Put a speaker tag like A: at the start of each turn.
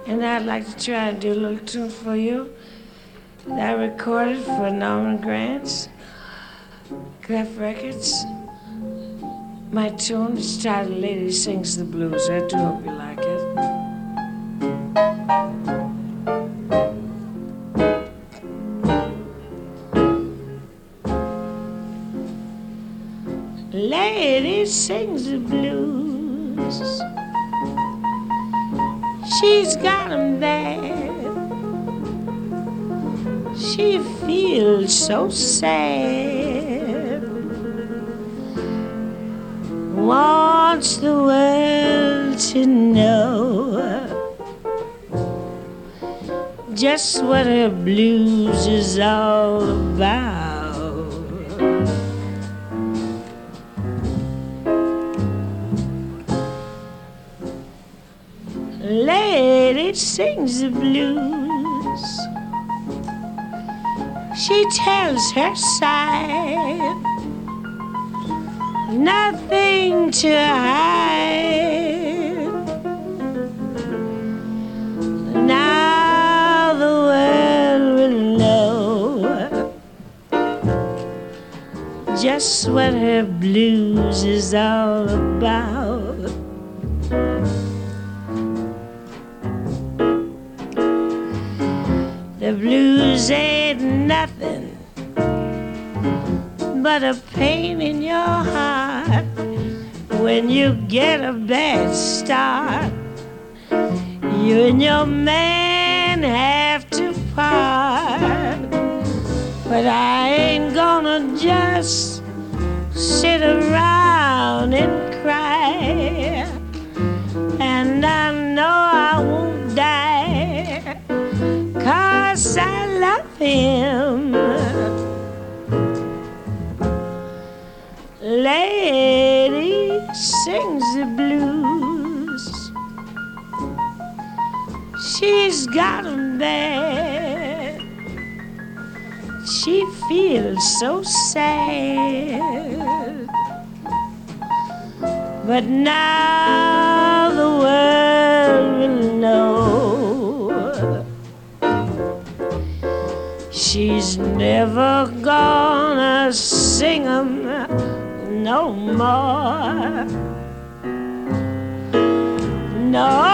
A: And I'd like to try and do a little tune for you that I recorded for Norman Granz, Clef Records. My tune is titled Lady Sings the Blues. I do hope you like it. Lady sings the blues. She's got 'em there. She feels so sad. Wants the world to know just what her blues is all about. Lady sings the blues. She tells her side, nothing to hide. Now the world will know just what her blues is all about. The blues ain't nothing but a pain in your heart. When you get a bad start, you and your man have to part. But I ain't gonna just sit around and cry, and I know I won't die, 'cause I love him. Lady sings the blues. She's got 'em bad. She feels so sad. But now the world will know she's never gonna sing 'em no more. No.